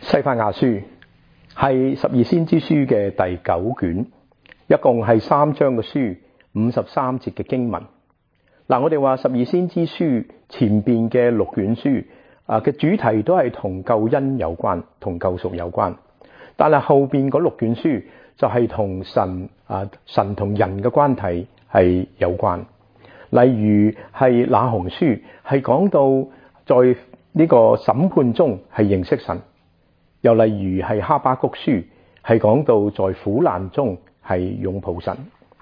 西番雅書係十二先知書嘅第9卷，一共係3章嘅書，53節嘅經文。我哋話十二先知書前邊嘅6卷書嘅主題都係同救恩有關，同救贖有關。但係後邊嗰6卷書就係同神同人嘅關係係有關。例如係那鴻書係講到在呢個審判中係認識神，又例如係哈巴谷書係講到在苦難中係擁抱神。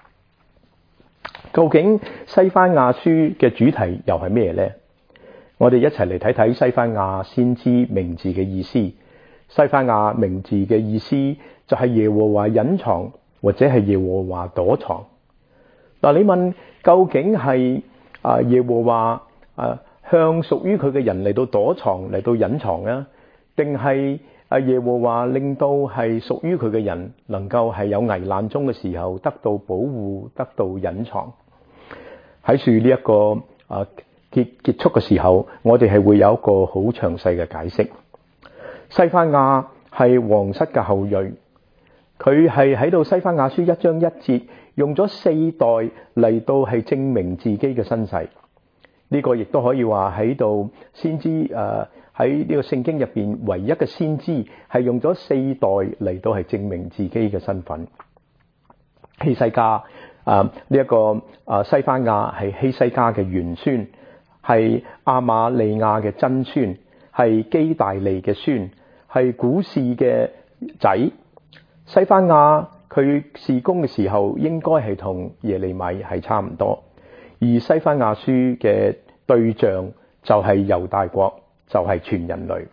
究竟西番雅書嘅主題又係咩呢？我哋一齊嚟睇睇西番雅先知名字嘅意思。西番雅名字嘅意思就係耶和華隱藏，或者係耶和華躲藏。你問究竟係耶和華向屬於佢嘅人嚟到躲藏，嚟到隱藏啊，定係耶和華令到係屬於佢嘅人能夠係有危難中嘅時候得到保護，得到隱藏？喺樹呢一個結束嘅時候，我哋係會有一個好詳細嘅解釋。西番雅係皇室嘅後裔，佢係喺度西番雅書1章1節用咗4代嚟到係證明自己嘅身世。呢個亦都可以話喺度先知喺呢個聖經入邊唯一嘅先知係用咗4代嚟到係證明自己嘅身份。希西家呢一個西番雅係希西家嘅玄孫，係亞瑪利亞嘅曾孫，係基大利嘅孫，係古示嘅仔。西番雅佢事工嘅時候應該係同耶利米係差唔多，而西番雅書嘅對象就係猶大國，就係全人類。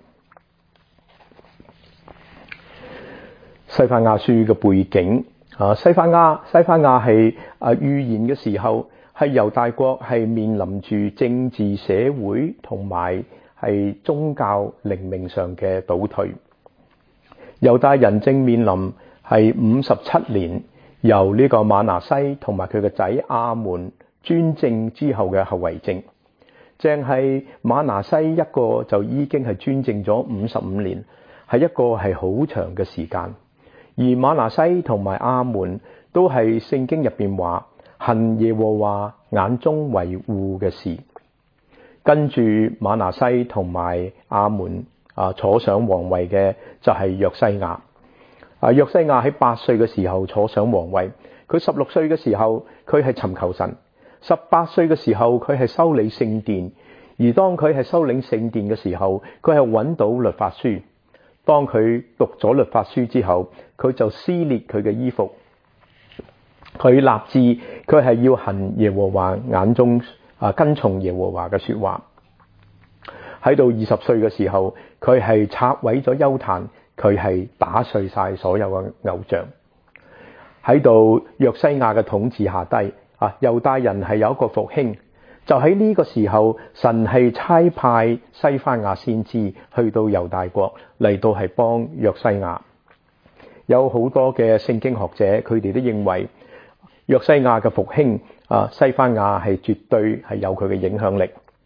西番雅書嘅背景西番雅係預言嘅時候，係猶大國係面臨住政治、社會同埋係宗教靈命上嘅倒退。猶大人正面臨係57年由呢個瑪拿西同埋佢嘅仔亞門專政之後嘅後遺症。正係瑪拿西一個就已經係專政咗55年，係一個係好長嘅時間。而瑪拿西同埋亞門都係聖經入邊話行耶和華眼中為惡嘅事。跟住瑪拿西同埋亞門坐上皇位嘅就係約西亞。約西亞喺8歲嘅時候坐上皇位，佢16歲嘅時候佢係尋求神，18歲嘅時候佢係修理聖殿。而當佢係修理聖殿嘅時候，佢係揾到律法書。當佢讀咗律法書之後，佢就撕裂佢嘅衣服，佢立志佢係要行耶和華眼中跟從耶和華嘅說話。喺到20歲嘅時候，佢係拆毀咗邱壇，佢係打碎晒所有嘅偶像。喺到約西亞嘅統治下低猶大人係有一個復興。就喺呢個時候，神係差派西番雅先知去到猶大國嚟到係幫約西亞。有好多嘅聖經學者，佢哋都認為約西亞嘅復興西番雅係絕對係有佢嘅影響力。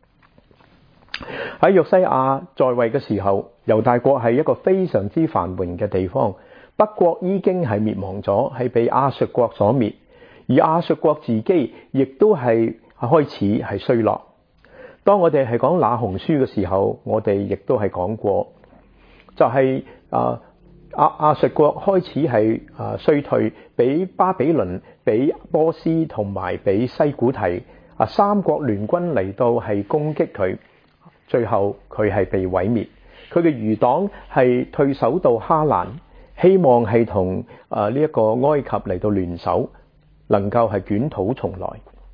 喺約西亞在位嘅時候，猶大國係一個非常之繁榮嘅地方。北國已經係滅亡咗，係被亞述國所滅，而亞述國自己亦都係開始係衰落。當我哋係講那鴻書嘅時候，我哋亦都係講過，就係亞述國開始係衰退，俾巴比倫、俾波斯同埋俾西古提三國聯軍嚟到係攻擊佢，最後佢係被毀滅。佢嘅餘黨係退守到哈蘭，希望係同呢一個埃及嚟到聯手，能夠係捲土重來，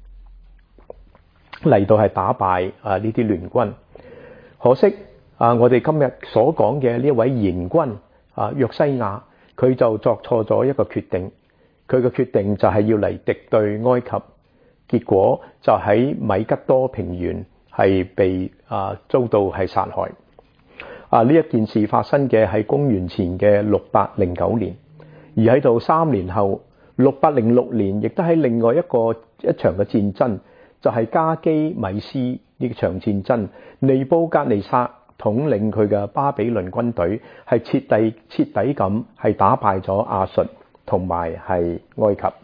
嚟到係打敗呢啲聯軍。可惜我哋今日所講嘅呢一位賢君約西亞，佢就作錯咗一個決定。佢嘅決定就係要嚟敵對埃及，結果就喺米吉多平原係被遭到係殺害。呢一件事發生嘅係公元前嘅609年，而喺度3年後606年，亦都喺另外一場嘅戰爭，就係加基米斯呢場戰爭，尼布甲尼撒統領佢嘅巴比倫軍隊，係徹底咁係打敗咗亞述同埋係埃及。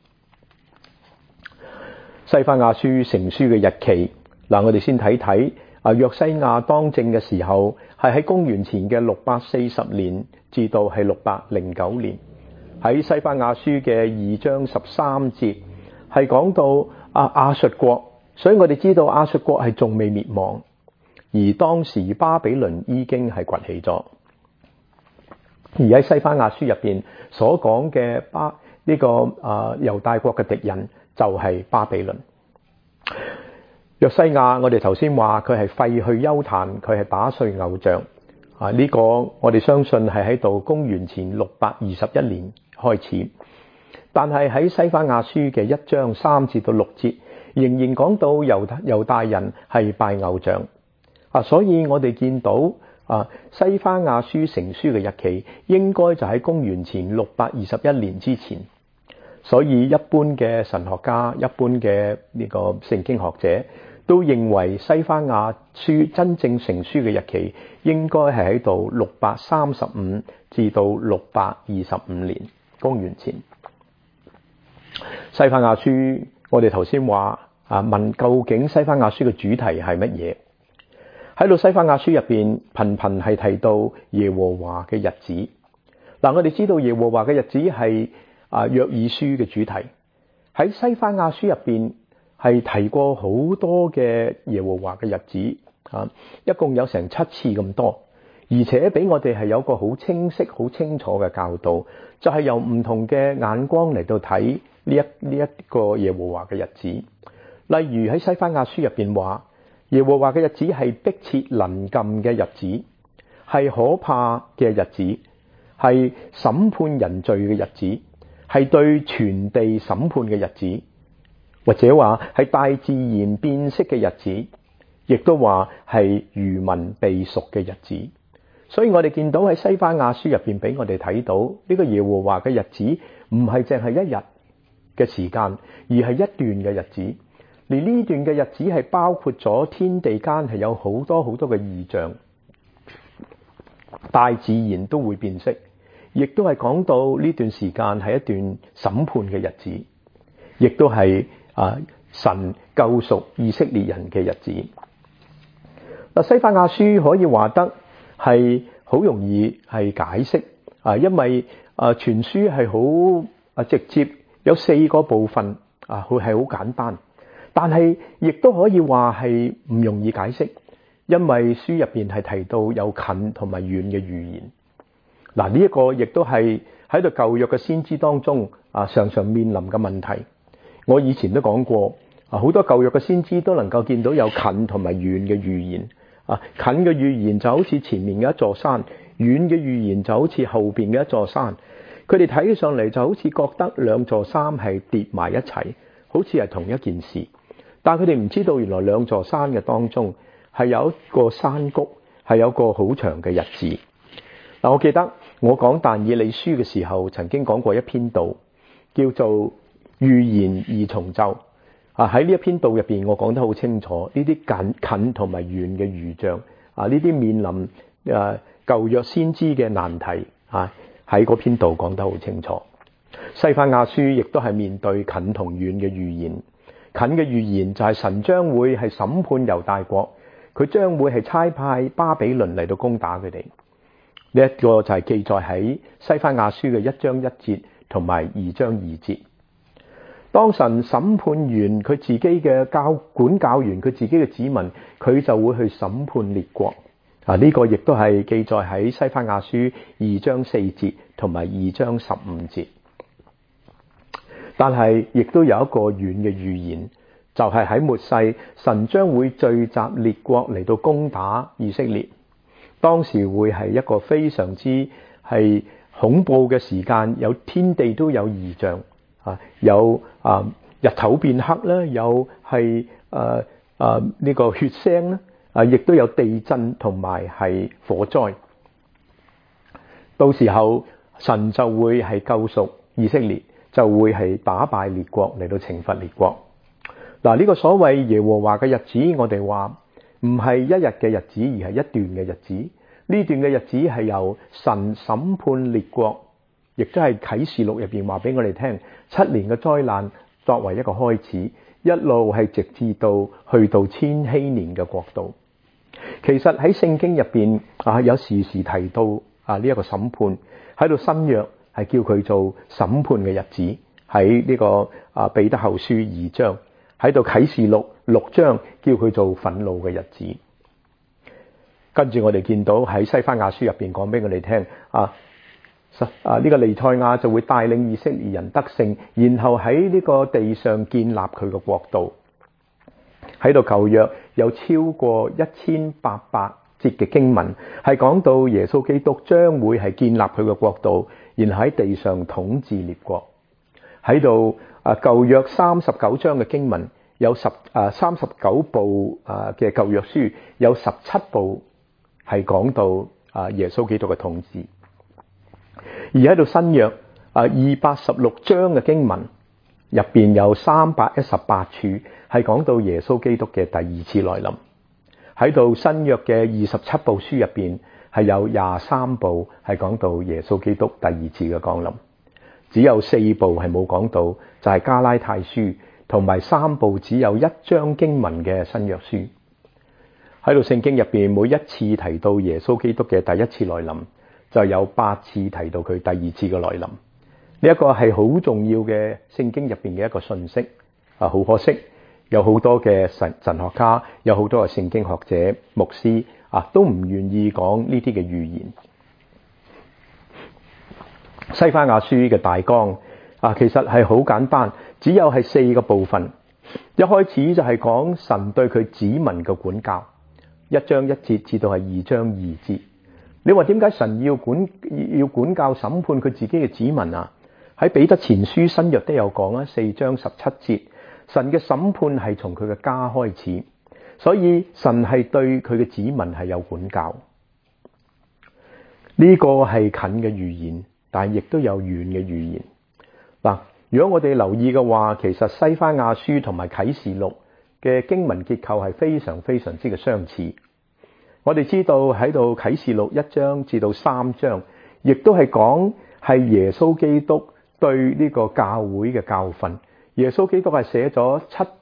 西番雅書成書嘅日期，我哋先睇睇約西亞當政嘅時候，係喺公元前嘅640年至到係609年。喺西番雅書嘅2章13節係講到亞述國，所以我哋知道亞述國係仲未滅亡，而當時巴比倫已經係崛起咗。而喺西番雅書入邊所講嘅呢個猶大國嘅敵人就係巴比倫。約西亞，我哋頭先話佢係廢去邱壇，佢係打碎偶像。呢個我哋相信係喺度公元前621年開始，但係喺西番雅書嘅1章3至到6節，仍然講到猶大人係拜偶像。所以我哋見到西番雅書成書嘅日期應該就喺公元前621年之前。所以一般嘅神學家、一般嘅呢個聖經學者都認為西番雅書真正成書嘅日期應該係喺度635至到625年公元前。西番雅書我哋頭先話問究竟西番雅書嘅主題係乜嘢？喺度西番雅書入邊頻頻係提到耶和華嘅日子。我哋知道耶和華嘅日子係約珥書嘅主題。喺西番雅書入邊係提過好多嘅耶和華嘅日子，一共有成7次咁多，而且俾我哋係有個好清晰、好清楚嘅教導，就係由唔同嘅眼光嚟到睇呢一個耶和華嘅日子。例如喺西番雅書入邊話，耶和華嘅日子係迫切臨近嘅日子，係可怕嘅日子，係審判人罪嘅日子，係對全地審判嘅日子，或者話係大自然變色嘅日子，亦都話係餘民被贖嘅日子。所以我哋見到喺西番雅書入邊俾我哋睇到呢個耶和華嘅日子唔係淨係一日嘅時間，而係一段嘅日子。而呢段嘅日子係包括咗天地間係有好多好多嘅異象，大自然都會變色，亦都係講到呢段時間係一段審判嘅日子，亦都係神救贖以色列人嘅日子。西番雅書可以話得係好容易係解釋，因為全書係好直接，有4個部分，佢係好簡單，但係亦都可以話係唔容易解釋，因為書入邊係提到有近同埋遠嘅預言。呢一個亦都係喺度舊約嘅先知當中常常面臨嘅問題。我以前都講過，好多舊約嘅先知都能夠見到有近同埋遠嘅預言。近嘅預言就好似前面嘅一座山，遠嘅預言就好似後邊嘅一座山。佢哋睇起上嚟就好似覺得兩座山係疊埋一齊，好似係同一件事。但係佢哋唔知道原來兩座山嘅當中係有一個山谷，係有個好長嘅日子。我記得我講但以理書嘅時候曾經講過一篇道，叫做預言二重奏。喺呢一篇道入邊我講得好清楚呢啲近同埋遠嘅預象，呢啲面臨舊約先知嘅難題，喺嗰篇道講得好清楚。西番雅書亦都係面對近同遠嘅預言。近嘅預言就係神將會係審判猶大國，佢將會係差派巴比倫嚟到攻打佢哋。呢一個就係記載喺西番雅書嘅1章1節同埋2章2節。當神審判完佢自己嘅管教完佢自己嘅子民，佢就會去審判列國。呢個亦都係記載喺西番雅書2章4節同埋2章15節。但係亦都有一個遠嘅預言，就係喺末世，神將會聚集列國嚟到攻打以色列。當時會係一個非常之係恐怖嘅時間，有天地都有異象，有日頭變黑啦，有係呢個血腥啦，亦都有地震同埋係火災。到時候神就會係救贖以色列，就會係打敗列國嚟到懲罰列國。呢個所謂耶和華嘅日子，我哋話唔係一日嘅日子，而係一段嘅日子。呢段嘅日子係由神審判列國，亦都係啟示錄入邊話俾我哋聽，7年嘅災難作為一個開始，一路係直至到去到千禧年嘅國度。其實喺聖經入邊有時時提到呢一個審判，喺度新約係叫佢做審判嘅日子，喺呢個彼得後書2章，喺度啟示錄6章叫佢做憤怒嘅日子。跟住我哋見到喺西番雅書入邊講俾我哋聽呢個彌賽亞就會帶領以色列人得勝，然後喺呢個地上建立佢嘅國度。喺度舊約有超過1800節嘅經文係講到耶穌基督將會係建立佢嘅國度，然後喺地上統治列國。喺度舊約39章嘅經文有39部嘅舊約書，有17部係講到耶穌基督嘅統治。而喺度新約216章嘅經文入邊有318處係講到耶穌基督嘅第二次來臨。喺度新約嘅27部書入邊係有23部係講到耶穌基督第二次嘅降臨，只有4部係冇講到，就係加拉太書同埋3部只有1章經文嘅新約書。喺度聖經入邊每一次提到耶穌基督嘅第一次來臨，就有8次提到佢第二次嘅來臨。呢一個係好重要嘅聖經入邊嘅一個信息。好可惜有好多嘅神學家，有好多嘅聖經學者、牧師都唔願意講呢啲嘅預言。西番雅書嘅大綱其實係好簡單，只有係4個部分。一開始就係講神對佢子民嘅管教，1章1節至到係2章2節。你話點解神要管教審判佢自己嘅子民啊？喺彼得前書新約都有講4章17節，神嘅審判係從佢嘅家開始，所以神係對佢嘅子民係有管教。呢個係近嘅預言，但係亦都有遠嘅預言。嗱，如果我哋留意嘅話，其實西番雅書同埋啟示錄嘅經文結構係非常非常之嘅相似。我哋知道喺度啟示錄1章至到3章，亦都係講係耶穌基督對呢個教會嘅教訓。耶穌基督係寫咗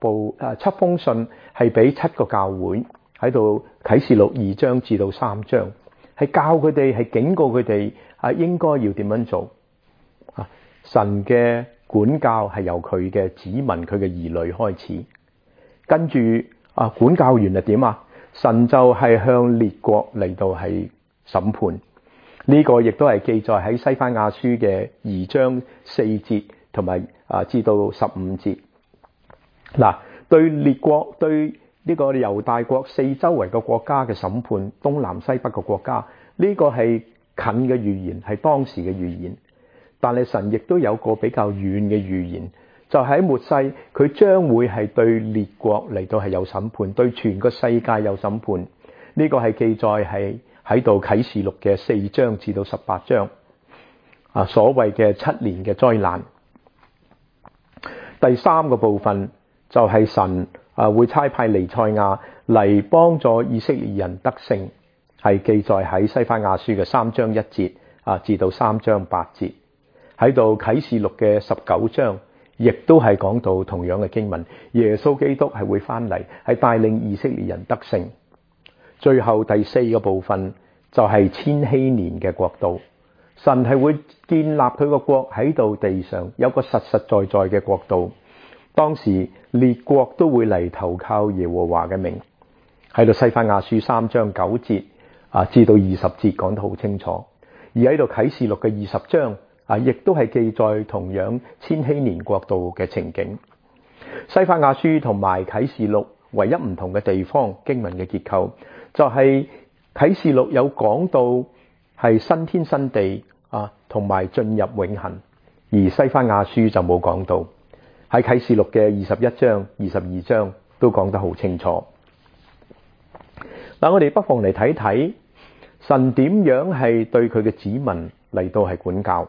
7封信，係俾7個教會。喺度啟示錄2章至到3章，係教佢哋，係警告佢哋應該要點樣做。神嘅管教係由佢嘅子民、佢嘅兒女開始。跟住管教完係點啊？神就係向列國嚟到係審判。呢個亦都係記載喺西番雅書嘅2章4節同埋至到15節。嗱，對列國，對呢個猶大國四周圍嘅國家嘅審判，東南西北嘅國家，呢個係近嘅預言，係當時嘅預言。但係神亦都有個比較遠嘅預言，就喺末世佢將會係對列國嚟到係有審判，對全個世界有審判。呢個係記載係喺度啟示錄嘅4章至到18章。所謂嘅7年嘅災難。第3個部分就係神會差派彌賽亞嚟幫助以色列人得勝，係記載喺西番雅書嘅3章1節至到3章8節。喺度啟示錄嘅19章，亦都係講到同樣嘅經文，耶穌基督係會翻嚟，係帶領以色列人得勝。最後第4個部分就係千禧年嘅國度，神係會建立佢個國喺度地上，有個實實在在嘅國度。當時列國都會嚟投靠耶和華嘅名。喺度西番雅書3章9節至到20節講得好清楚。而喺度啟示錄嘅20章亦都係記載同樣千禧年國度嘅情景。西番雅書同埋啟示錄唯一唔同嘅地方，經文嘅結構就係啟示錄有講到係新天新地同埋進入永恆，而西番雅書就冇講到。喺啟示錄嘅21章、22章都講得好清楚。嗱，我哋不妨嚟睇睇神點樣係對佢嘅子民嚟到係管教。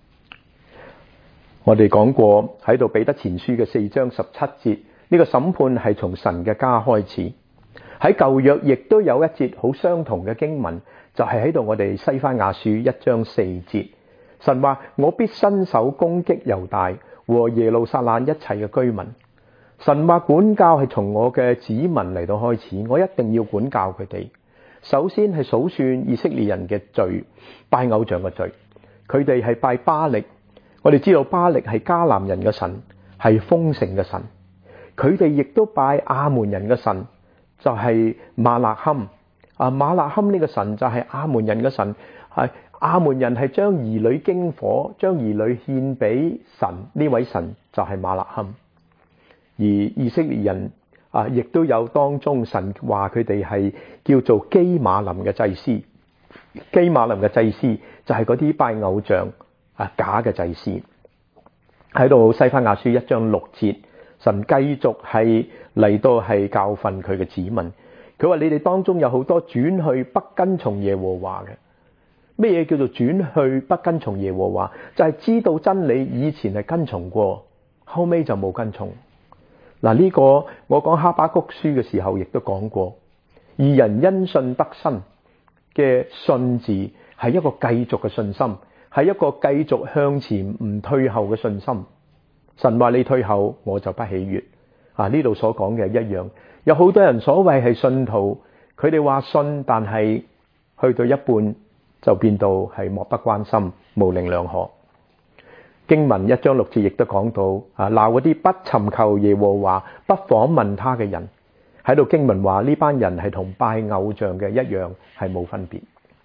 我哋講過喺度彼得前書嘅4章17節，呢個審判係從神嘅家開始。 喺舊約亦都有一節好相同嘅經文，就係喺度我哋西番雅書1章4節，神話我必伸手攻擊猶大和耶路撒冷一切嘅居民。神話管教係從我嘅子民嚟到開始，我一定要管教佢哋。首先係數算以色列人嘅罪，拜偶像嘅罪。佢哋係拜巴力，我哋知道巴力係迦南人嘅神，係豐盛嘅神。佢哋亦都拜亞門人嘅神，就係馬勒堪。馬勒堪呢個神就係亞門人嘅神，係亞門人係將兒女經火，將兒女獻俾神，呢位神就係馬勒堪。而以色列人亦都有當中神話佢哋係叫做基馬林嘅祭司。基馬林嘅祭司就係嗰啲拜偶像假嘅祭司。喺度西番雅書1章6節，神繼續係嚟到係教訓佢嘅子民。佢話你哋當中有好多轉去不跟從耶和華嘅。咩嘢叫做轉去不跟從耶和華？就係知道真理，以前係跟從過，後尾就冇跟從。嗱，呢個我講哈巴谷書嘅時候亦都講過，義人因信得生嘅信字係一個繼續嘅信心，係一個繼續向前唔退後嘅信心。神話你退後，我就不喜悅。呢度所講嘅一樣，有好多人所謂係信徒，佢哋話信，但係去到一半就變到係漠不關心、模棱兩可。經文1章6節亦都講到鬧嗰啲不尋求耶和華、不訪問他嘅人。喺度經文話呢班人係同拜偶像嘅一樣，係冇分別。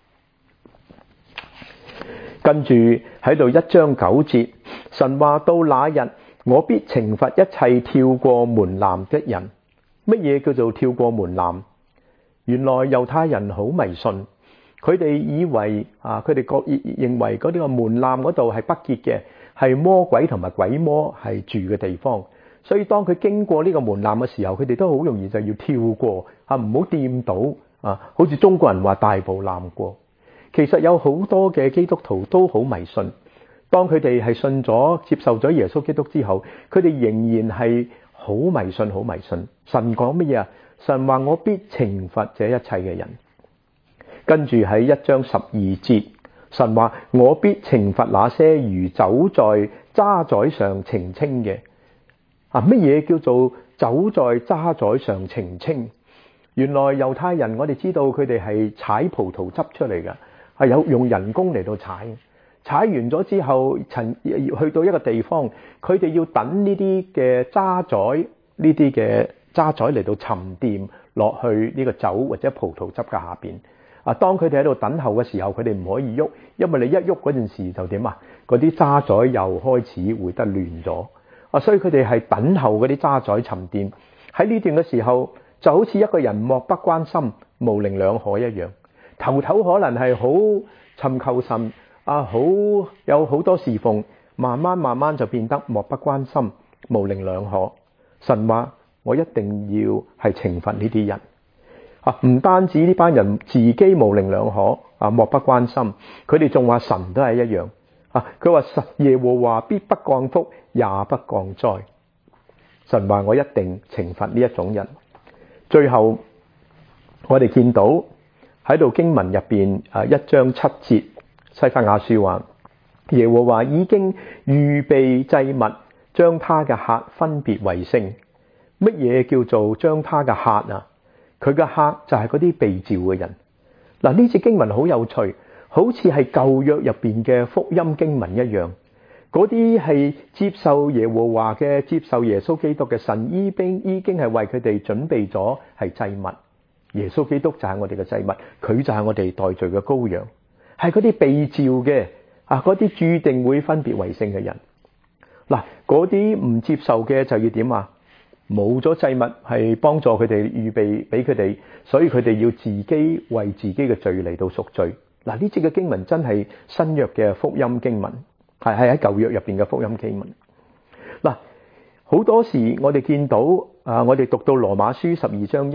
跟住喺度1章9節，神話到那日，我必懲罰一切跳過門檻的人。乜嘢叫做跳過門檻？原來猶太人好迷信，佢哋以為佢哋認為嗰啲個門檻嗰度係不潔嘅，係魔鬼同埋鬼魔係住嘅地方。所以當佢經過呢個門檻嘅時候，佢哋都好容易就要跳過唔好掂到好似中國人話大步檻過。其實有好多嘅基督徒都好迷信，當佢哋係信咗、接受咗耶穌基督之後，佢哋仍然係好迷信、好迷信。神講乜嘢啊？神話我必懲罰這一切嘅人。跟住喺1章12節，神話我必懲罰那些如走在渣滓上澄清嘅。乜嘢叫做走在渣滓上澄清？原來猶太人我哋知道佢哋係踩葡萄汁出嚟嘅，係有用人工嚟到踩完咗之後，去到一個地方，佢哋要等呢啲嘅渣滓嚟到沉澱落去呢個酒或者葡萄汁嘅下邊。當佢哋喺度等候嘅時候，佢哋唔可以喐，因為你一喐嗰陣時就點啊？嗰啲渣滓又開始會得亂咗。所以佢哋係等候嗰啲渣滓沉澱。喺呢段嘅時候，就好似一個人漠不關心、模棱兩可一樣。頭可能係好尋求神有好多侍奉，慢慢就變得漠不關心、模棱兩可。神話我一定要係懲罰呢啲人。唔單止呢班人自己模棱兩可漠不關心，佢哋仲話神都係一樣。佢話耶和華必不降福，也不降災。神話我一定懲罰呢一種人。最後我哋見到喺度經文入邊1章7節，西番雅書話耶和華已經預備祭物，將他嘅客分別為聖。乜嘢叫做將他嘅客啊？佢嘅客就係嗰啲被召嘅人。呢節經文好有趣，好似係舊約入邊嘅福音經文一樣。嗰啲係接受耶和華嘅、接受耶穌基督嘅神，已經係為佢哋準備咗係祭物。耶穌基督就係我哋嘅祭物，佢就係我哋代罪嘅羔羊。係嗰啲被召嘅嗰啲注定會分別為聖嘅人。嗰啲唔接受嘅就要點啊？冇咗祭物係幫助佢哋預備俾佢哋，所以佢哋要自己為自己嘅罪嚟到贖罪。呢節嘅經文真係新約嘅福音經文，係喺舊約入邊嘅福音經文。好多時我哋見到我哋讀到羅馬書12章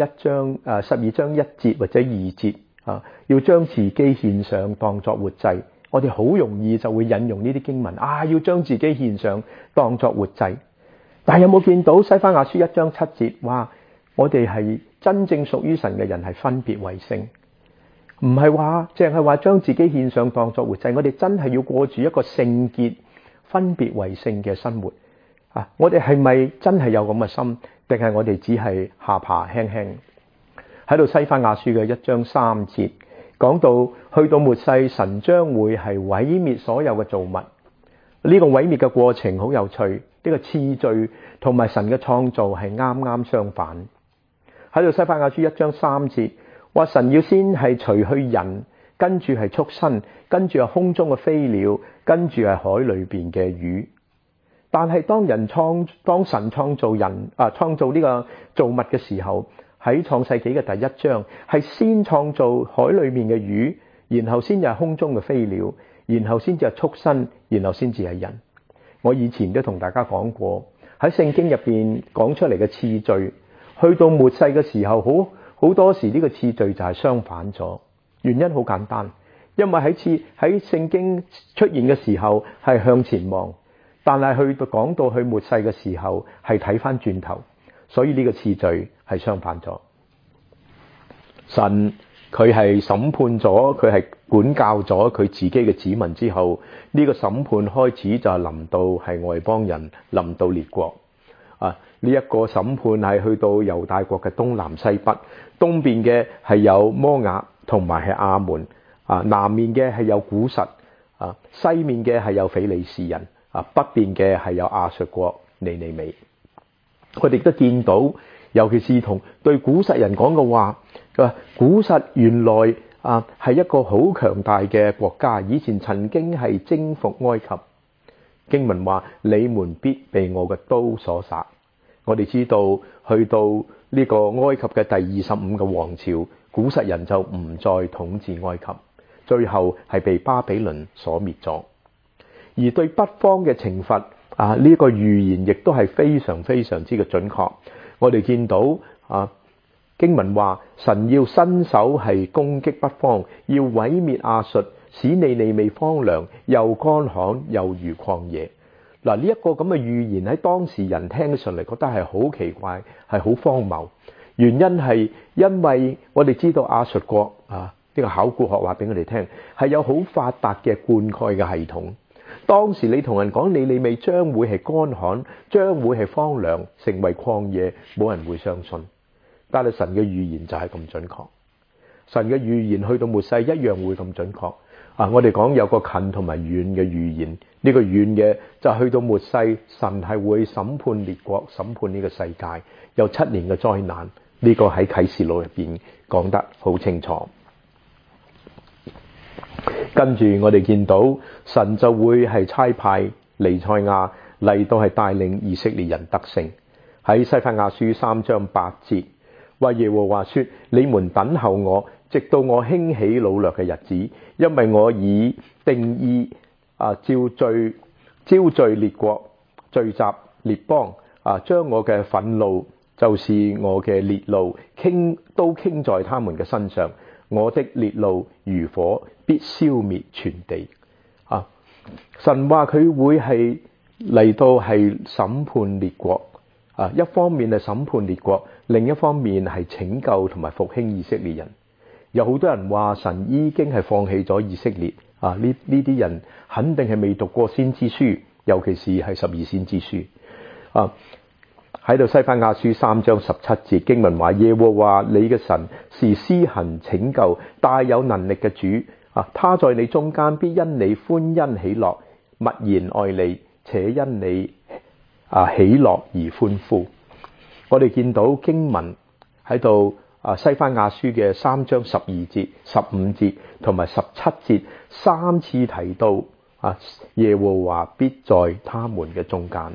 1節或者2節要將自己獻上當作活祭，我哋好容易就會引用呢啲經文要將自己獻上當作活祭。但係有冇見到西番雅書1章7節話我哋係真正屬於神嘅人係分別為聖，唔係話淨係話將自己獻上當作活祭，我哋真係要過住一個聖潔、分別為聖嘅生活啊！我哋係咪真係有咁嘅心，定係我哋只係下巴輕輕？喺度西番雅書嘅1章3節講到，去到末世，神將會係毀滅所有嘅造物。呢個毀滅嘅過程好有趣，呢個次序同埋神嘅創造係啱啱相反。喺度西番雅書1章3節話，神要先係除去人，跟住係畜生，跟住係空中嘅飛鳥，跟住係海裏邊嘅魚。但係當神創造人創造呢個造物嘅時候，喺創世紀嘅第1章係先創造海裏面嘅魚，然後先至係空中嘅飛鳥，然後先至係畜生，然後先至係人。我以前都同大家講過，喺聖經入邊講出嚟嘅次序，去到末世嘅時候，好多時呢個次序就係相反咗。原因好簡單，因為喺聖經出現嘅時候係向前望，但係講到去末世嘅時候係睇翻轉頭，所以呢個次序係相反咗。神佢係審判咗，佢係管教咗佢自己嘅子民之後，呢個審判開始就係臨到係外邦人，臨到列國啊！呢一個審判係去到猶大國嘅東南西北，東邊嘅係有摩押同埋係亞門啊，南面嘅係有古實啊，西面嘅係有非利士人啊，北邊嘅係有亞述國尼尼微。我哋都見到，尤其是同對古實人講嘅話，佢話古實原來係一個好強大嘅國家，以前曾經係征服埃及。經文話：你們必被我嘅刀所殺。我哋知道，去到呢個埃及嘅第25個王朝，古實人就唔再統治埃及，最後係被巴比倫所滅咗。而對北方嘅懲罰呢個預言亦都係非常非常之嘅準確。我哋見到經文話，神要伸手係攻擊北方，要毀滅亞述，使尼尼微荒涼，又乾旱又如曠野。嗱，呢一個咁嘅預言喺當時人聽上嚟覺得係好奇怪，係好荒謬。原因係因為我哋知道亞述國呢個考古學話俾我哋聽，係有好發達嘅灌溉嘅系統。當時你同人講尼尼微將會係乾旱，將會係荒涼，成為曠野，冇人會相信。但係神嘅預言就係咁準確，神嘅預言去到末世一樣會咁準確。我哋講有個近同埋遠嘅預言，呢個遠嘅就去到末世，神係會審判列國，審判呢個世界，有7年嘅災難。呢個喺啟示錄入邊講得好清楚。跟住我哋見到神就會係差派彌賽亞嚟到係帶領以色列人得勝。喺西番雅書3章8節話，耶和華說：你們等候我，直到我興起擄掠嘅日子，因為我已定意招聚列國，聚集列邦將我嘅憤怒，就是我嘅烈怒都傾在他們嘅身上。我的烈怒如火，必消滅全地。神話佢會係嚟到係審判列國，一方面係審判列國，另一方面係拯救同埋復興以色列人。有好多人話神已經係放棄咗以色列，呢啲人肯定係未讀過先知書，尤其是係12先知書。喺度西番雅書3章17節經文話，耶和華你嘅神是施行拯救大有能力嘅主，他在你中間必因你歡欣喜樂，默然愛你，且因你喜樂而歡呼。我哋見到經文喺度西番雅書嘅3章12節、15節同埋17節3次提到耶和華必在他們嘅中間。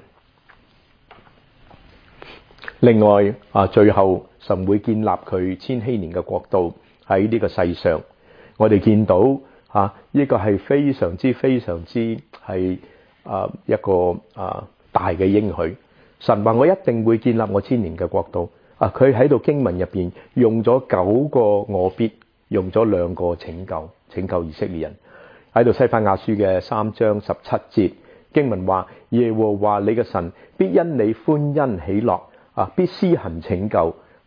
另外最後神會建立佢千禧年嘅國度喺呢個世上。我哋見到呢個係非常之係一個大嘅應許。神話我一定會建立我千年嘅國度。佢喺度經文入邊用咗9個我必，用咗2個拯救以色列人。喺度西番雅書嘅3章17節經文話，耶和華你嘅神必因你歡欣喜樂，必施行拯救，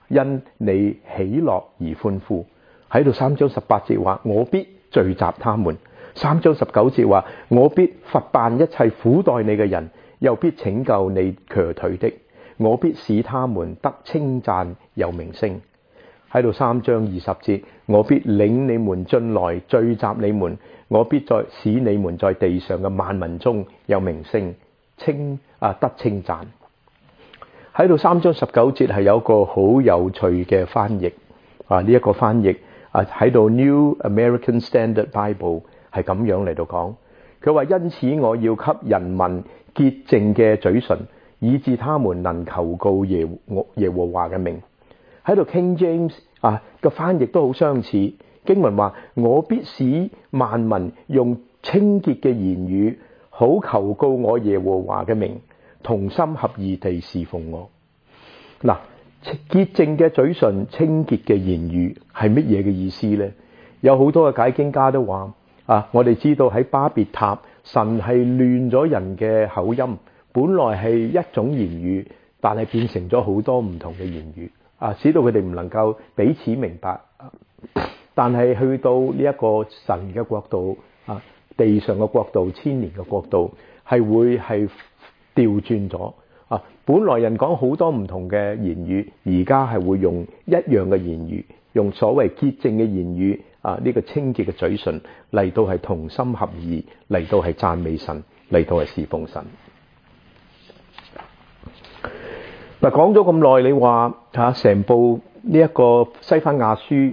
因你喜樂而歡呼。喺度3章18節話，我必聚集他們。3章19節話，我必罰辦一切苦待你嘅人，又必拯救你瘸腿的。我必使他們得稱讚有名聲。喺度3章20節，我必領你們進來聚集你們，我必使你們在地上嘅萬民中有名聲，得稱讚。喺度3章19節係有個好有趣嘅翻譯呢一個翻譯喺度 New American Standard Bible 係咁樣嚟到講，佢話因此我要給人民潔淨嘅嘴唇，以致他們能求告耶和華嘅名。喺度 King James 嘅翻譯都好相似，經文話我必使萬民用清潔嘅言語好求告我耶和華嘅名，同心合意地侍奉我。嗱，潔淨嘅嘴唇、清潔嘅言語係乜嘢嘅意思呢？有好多嘅解經家都話我哋知道喺巴別塔，神係亂咗人嘅口音，本來係一種言語，但係變成咗好多唔同嘅言語使到佢哋唔能夠彼此明白。但係去到呢一個神嘅國度地上嘅國度、千年嘅國度，係會係調轉咗本來人講好多唔同嘅言語，而家係會用一樣嘅言語，用所謂潔淨嘅言語呢個清潔嘅嘴唇嚟到係同心合意，嚟到係讚美神，嚟到係侍奉神。嗱，講咗咁耐，你話成部呢一個西番雅書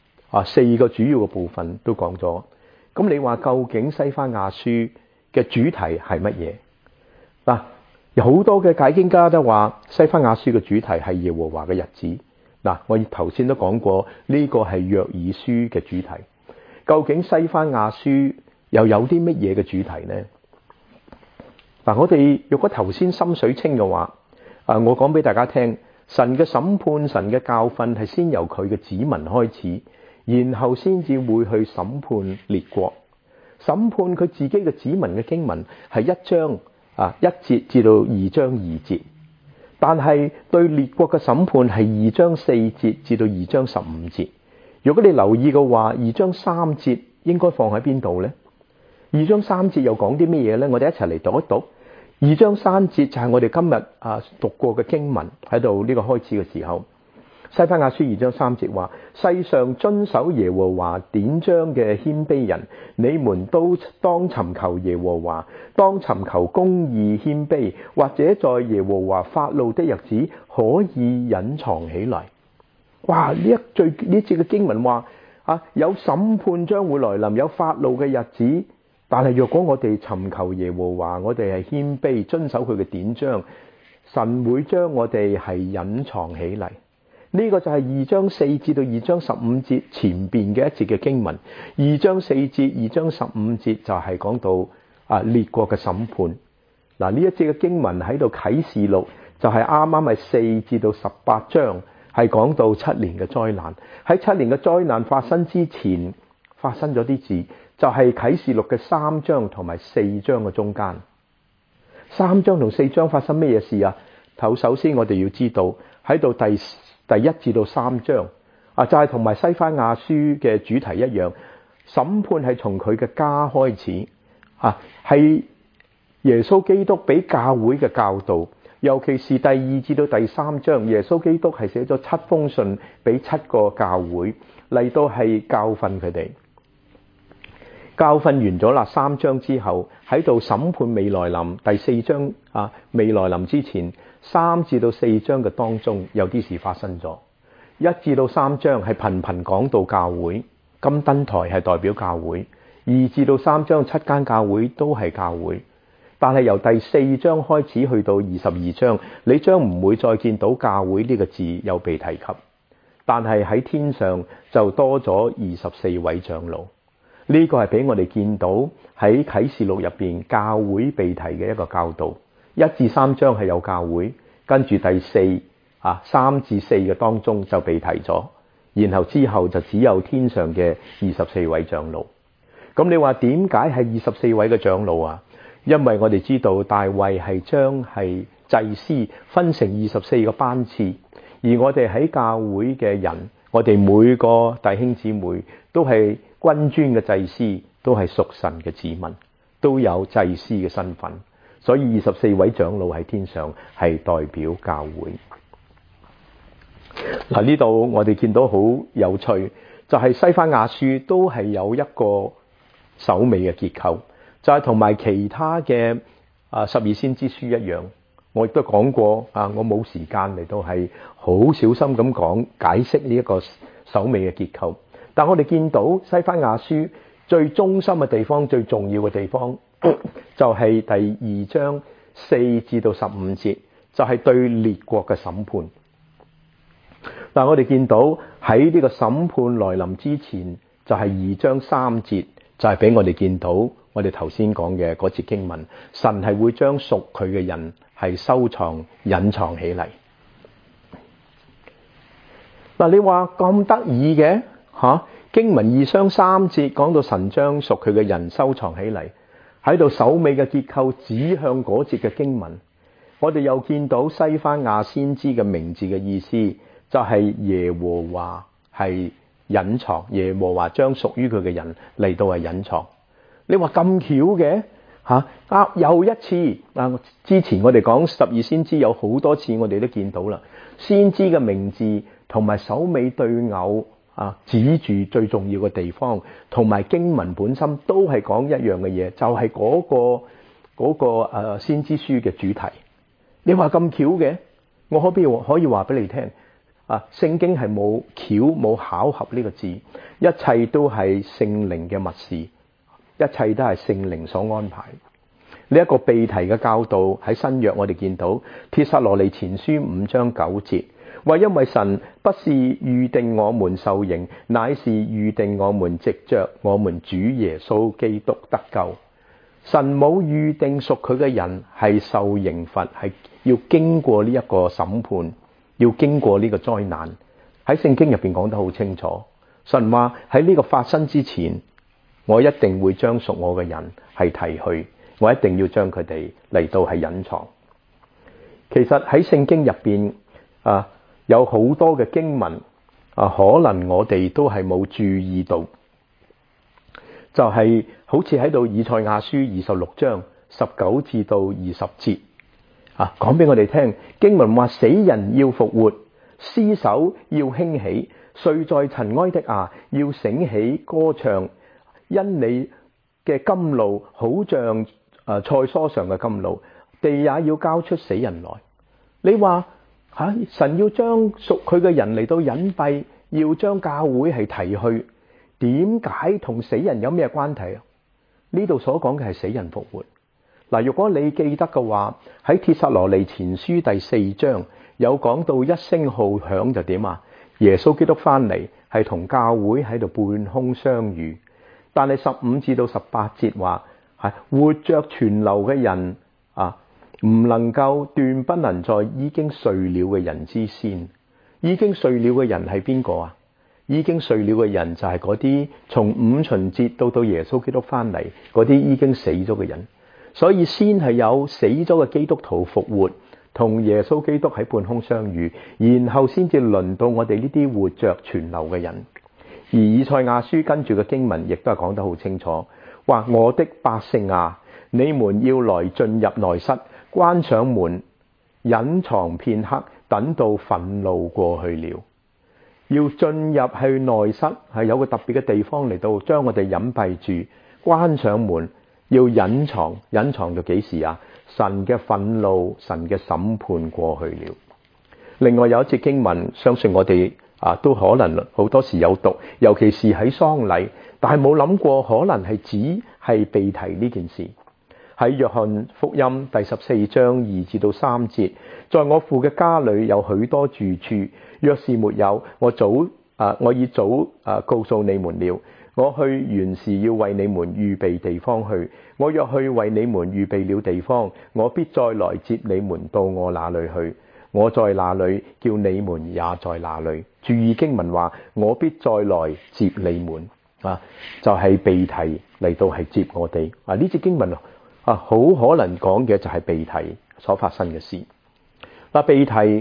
4個主要嘅部分都講咗，咁你話究竟西番雅書嘅主題係乜嘢？嗱，有好多嘅解經家都話西番雅書嘅主題係耶和華嘅日子。嗱，我頭先都講過呢個係約珥書嘅主題。究竟西番雅書又有啲乜嘢嘅主題呢？嗱，我哋如果頭先心水清嘅話，我講俾大家聽，神嘅審判、神嘅教訓係先由佢嘅子民開始，然後先至會去審判列國。審判佢自己嘅子民嘅經文係1章1節至到2章2節，但係對列國嘅審判係2章4節至到2章15節。如果你留意嘅話，2章3節應該放喺邊度呢？2章3節又講啲咩嘢呢？我哋一齊嚟讀一讀。2章3節就係我哋今日讀過嘅經文，喺度呢個開始嘅時候，西番雅書2章3節話：世上遵守耶和華典章嘅謙卑人，你們都當尋求耶和華，當尋求公義謙卑，或者在耶和華發怒的日子可以隱藏起來。哇！呢節嘅經文話有審判將會來臨，有發怒嘅日子。但係若果我哋尋求耶和華，我哋係謙卑遵守佢嘅典章，神會將我哋係隱藏起嚟。呢個就係2章4至到2章15節前邊嘅一節嘅經文。2章4節、2章15節就係講到列國嘅審判。嗱，呢一節嘅經文喺度啟示錄就係啱啱係4至到18章，係講到7年嘅災難。喺7年嘅災難發生之前，發生咗啲事。就係啟示錄嘅3章同埋4章嘅中間。3章同4章發生咩嘢事啊？首先我哋要知道喺度第1至到3章就係同埋西番雅書嘅主題一樣，審判係從佢嘅家開始係耶穌基督俾教會嘅教導，尤其是第2至到第3章，耶穌基督係寫咗7封信俾7個教會嚟到係教訓佢哋。教訓完咗啦，3章之後喺度審判未來臨，第4章未來臨之前3至到4章嘅當中有啲事發生咗。1至到3章係頻頻講到教會，金燈台係代表教會。2至到3章7間教會都係教會，但係由第4章開始去到22章，你將唔會再見到教會呢個字有被提及，但係喺天上就多咗24位長老。呢個係俾我哋見到喺啟示錄入邊教會被提嘅一個教導。1至3章係有教會，跟住第3至4嘅當中就被提咗，然後之後就只有天上嘅24位長老。咁你話點解係24位嘅長老啊？因為我哋知道大衛係將係祭司分成24個班次， 而我哋喺教會嘅人，我哋每個弟兄姊妹都係君尊嘅祭司，都係屬神嘅子民，都有祭司嘅身份。所以24位長老喺天上係代表教會。嗱，呢度我哋見到好有趣，就係西番雅書都係有一個首尾嘅結構，就係同埋其他嘅12先知書一樣。我亦都講過我冇時間嚟到係好小心咁講解釋呢一個首尾嘅結構。但我哋見到西番雅書最中心嘅地方，最重要嘅地方就係第2章4至到15節，就係對列國嘅審判。但我哋見到喺呢個審判來臨之前，就係2章3節，就係俾我哋見到我哋頭先講嘅嗰節經文，神係會將屬佢嘅人係收藏隱藏起嚟。嗱，你話咁得意嘅經文2章3節講到神將屬佢嘅人收藏起嚟，喺度首尾嘅結構指向嗰節嘅經文。我哋又見到西番雅先知嘅名字嘅意思，就係耶和華係隱藏，耶和華將屬於佢嘅人嚟到係隱藏。你話咁巧嘅又一次之前我哋講12先知有好多次，我哋都見到啦。先知嘅名字同埋首尾對偶指住最重要嘅地方，同埋經文本身都係講一樣嘅嘢，就係嗰個先知書嘅主題。你話咁巧嘅，我可以話俾你聽聖經係冇巧冇巧合呢個字，一切都係聖靈嘅密事，一切都係聖靈所安排。呢一個被提嘅教導喺新約我哋見到帖撒羅尼前書5章9節，話因為神不是預定我們受刑，乃是預定我們藉着我們主耶穌基督得救。神冇預定屬佢嘅人係受刑罰，係要經過呢一個審判，要經過呢個災難。喺聖經入邊講得好清楚，神話喺呢個發生之前，我一定會將屬我嘅人係提去，我一定要將佢哋嚟到係隱藏。其實喺聖經入邊有好多嘅經文可能我哋都係冇注意到，就係好似喺度以賽亞書26章19至到20節講俾我哋聽，經文話死人要復活，屍首要興起，睡在塵埃的要醒起歌唱，因你嘅甘露好像菜蔬上嘅甘露，地也要交出死人來。你話神要將屬佢嘅人嚟到隱蔽，要將教會係提去，點解同死人有咩關係？呢度所講嘅係死人復活。如果你記得嘅話，喺帖撒羅尼前書第4章有講到一聲號響就點耶穌基督翻嚟係同教會喺度半空相遇。但係15至到18節話活着存留嘅人唔能夠斷不能在已經睡了嘅人之先。已經睡了嘅人係邊個已經睡了嘅人就係嗰啲從五旬節到耶穌基督翻嚟嗰啲已經死咗嘅人。所以先係有死咗嘅基督徒復活，同耶穌基督喺半空相遇，然後先至輪到我哋呢啲活着存留嘅人。而以賽亞書跟住嘅經文亦都係講得好清楚，話我的百姓你們要來進入內室，關上門，隱藏片刻，等到憤怒過去了。要進入去內室係有個特別嘅地方嚟到將我哋隱蔽住，關上門，要隱藏，隱藏到幾時神嘅憤怒，神嘅審判過去了。另外有一節經文，相信我哋都可能好多時有讀，尤其是喺喪禮，但係冇諗過可能係指係被提呢件事。喺約翰福音第14章2至到3節，在我父嘅家裏有許多住處，若是沒有，我已早告訴你們了。我去原是要為你們預備地方去，我若去為你們預備了地方，我必再來接你們到我那裏去。我在那裏，叫你們也在那裏。注意經文話，我必再來接你們就係被提嚟到係接我哋呢節經文好可能講嘅就係被提所發生嘅事。被提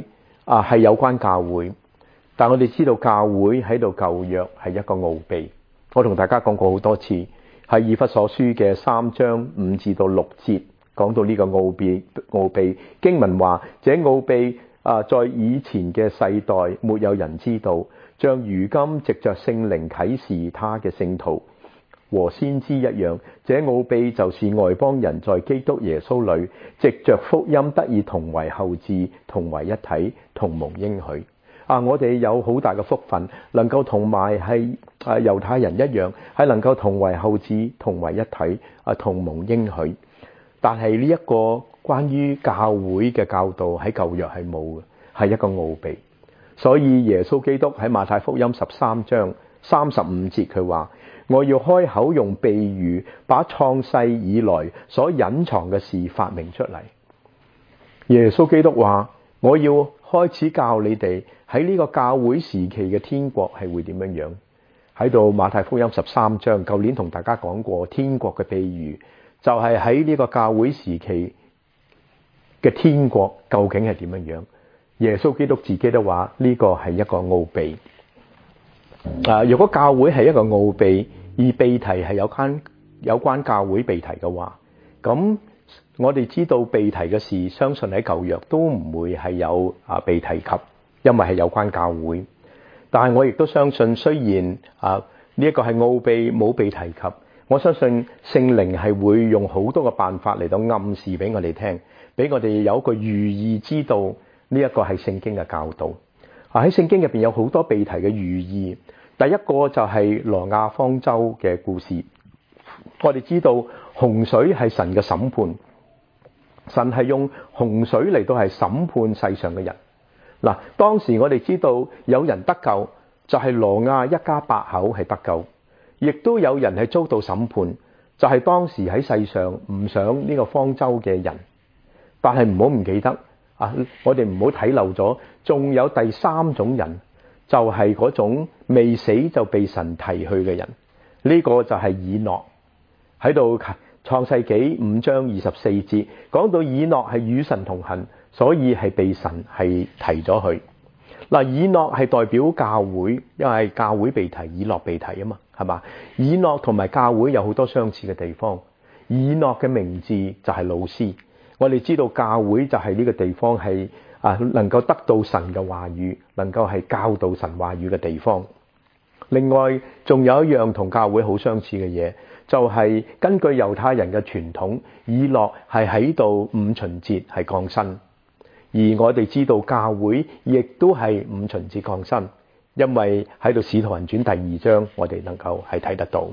係有關教會，但我哋知道教會喺度舊約係一個奧秘。我同大家講過好多次，喺以弗所書嘅3章5至到6節講到呢個奧秘經文話，這奧秘在以前嘅世代沒有人知道，像如今藉着聖靈啟示他嘅聖徒和先知一樣，這奧秘就是外邦人在基督耶穌裏藉着福音得以同為後嗣，同為一體，同蒙應許。我哋有好大嘅福分，能夠同埋係猶太人一樣，係能夠同為後嗣，同為一體，同蒙應許。但係呢一個關於教會嘅教導喺舊約係冇嘅，係一個奧秘。所以耶穌基督喺馬太福音13章35節佢話，我要開口用比喻，把創世以來所隱藏嘅事發明出嚟。耶穌基督話，我要開始教你哋喺呢個教會時期嘅天國係會點樣樣。喺度馬太福音13章，舊年同大家講過天國嘅比喻，就係喺呢個教會時期嘅天國究竟係點樣樣。耶穌基督自己都話呢個係一個奧秘。如果教會係一個奧秘，而被提係有關教會被提嘅話，咁我哋知道被提嘅事，相信喺舊約都唔會係有被提及，因為係有關教會。但係我亦都相信，雖然呢一個係奧秘冇被提及，我相信聖靈係會用好多嘅辦法嚟到暗示俾我哋聽，俾我哋有一個寓意，知道呢一個係聖經嘅教導。喺聖經入邊有好多被提嘅寓意。第一個就係挪亞方舟嘅故事。我哋知道洪水係神嘅審判，神係用洪水嚟到係審判世上嘅人。當時我哋知道有人得救，就係挪亞一家8口係得救，亦都有人係遭到審判，就係當時喺世上唔上呢個方舟嘅人。但係唔好唔記得我哋唔好睇漏咗，仲有第3種人，就係嗰種未死就被神提去嘅人。呢個就係以諾。喺度創世紀5章24節講到以諾係與神同行，所以係被神係提咗去。以諾係代表教會，因為教會被提，以諾被提啊嘛，係嘛？以諾同埋教會有好多相似嘅地方。以諾嘅名字就係老師。我哋知道教會就係呢個地方係能夠得到神嘅話語，能夠係教導神話語嘅地方。另外仲有一樣同教會好相似嘅嘢，就係根據猶太人嘅傳統，以諾係喺度五旬節係降生，而我哋知道教會亦都係五旬節降生，因為喺度使徒行傳第2章我哋能夠係睇得到。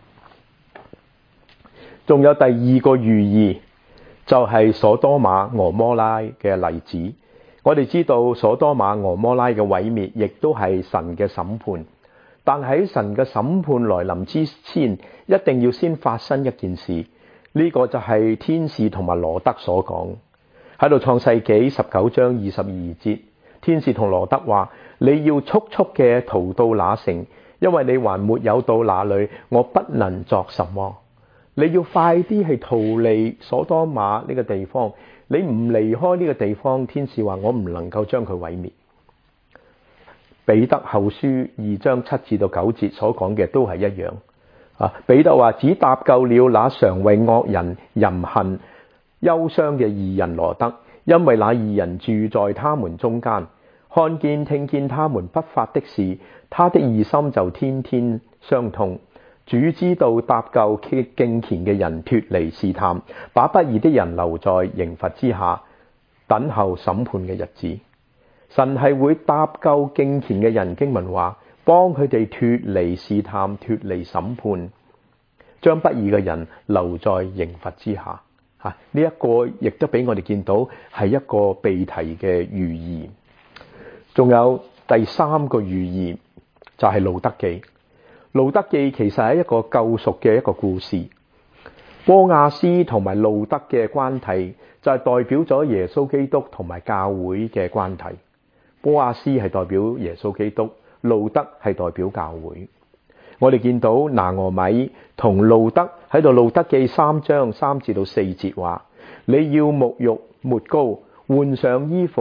仲有第二個寓意，就係所多瑪俄摩拉嘅例子。我哋知道所多瑪俄摩拉嘅毀滅亦都係神嘅審判，但喺神嘅審判來臨之前，一定要先發生一件事。呢個就係天使同埋羅德所講。喺度創世紀19章22節，天使同羅德話：你要速速嘅逃到那城，因為你還沒有到那裏，我不能作什麼。你要快啲去逃離所多瑪呢個地方，你唔離開呢個地方，天使話我唔能夠將佢毀滅。彼得後書2章7至到9節所講嘅都係一樣。彼得話：只搭救了那常為惡人淫恨憂傷嘅義人羅德，因為那義人住在他們中間，看見聽見他們不法的事，他的義心就天天傷痛。主知道搭救敬虔嘅人脫離試探，把不義的人留在刑罰之下，等候審判嘅日子。神係會搭救敬虔嘅人，經文話幫佢哋脫離試探、脫離審判，將不義嘅人留在刑罰之下。呢一個亦都俾我哋見到係一個被提嘅寓意。仲有第3個寓意，就係路得記。路得記其實係一個救贖嘅一個故事。波亞斯同埋路得嘅關係就係代表咗耶穌基督同埋教會嘅關係。波亞斯係代表耶穌基督，路得係代表教會。我哋見到拿俄米同路得喺度，路得記3章3至到4節話：你要沐浴抹膏，換上衣服，